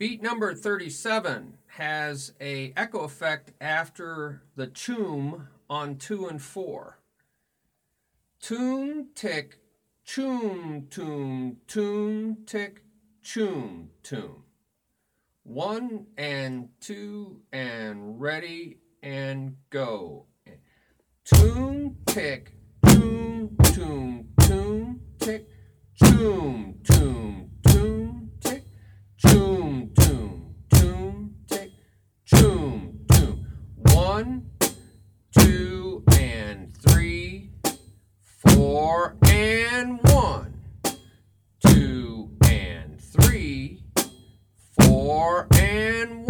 Beat number 37 has a echo effect after the choom on 2 and 4. Tune, tick, choom, tune, tune, tick, choom, tune. 1 and 2 and ready and go. Tune, tick, tune, tune, tune, tick, choom, tune, tune, tick, choom, tune, tune, tick, choom, tune. 1, 2 and 3, 4 and 1, 2 and 3, 4 and